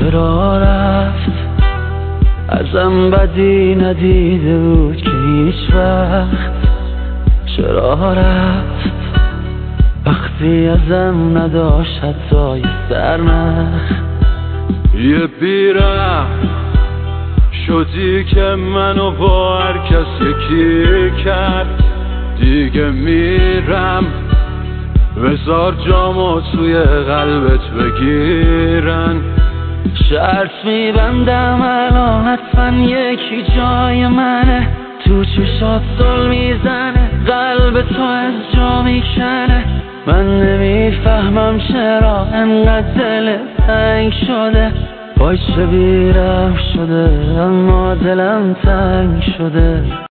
چرا رفت ازم بدی ندیده بود که هیچ وقت. چرا رفت وقتی ازم نداشت حتی یه سرنخ. یه بیرم شدی که منو با هر کس یکی کرد. دیگه میرم بذار جامو توی قلبت بگیرن. شرط میبندم الان حتما یکی جای منه. تو چشات دل میزنه قلب تو از جا میکنه. من نمیفهمم چرا انقدر دل تنگ شده. وای چه بیرم شده اما دلم تنگ شده.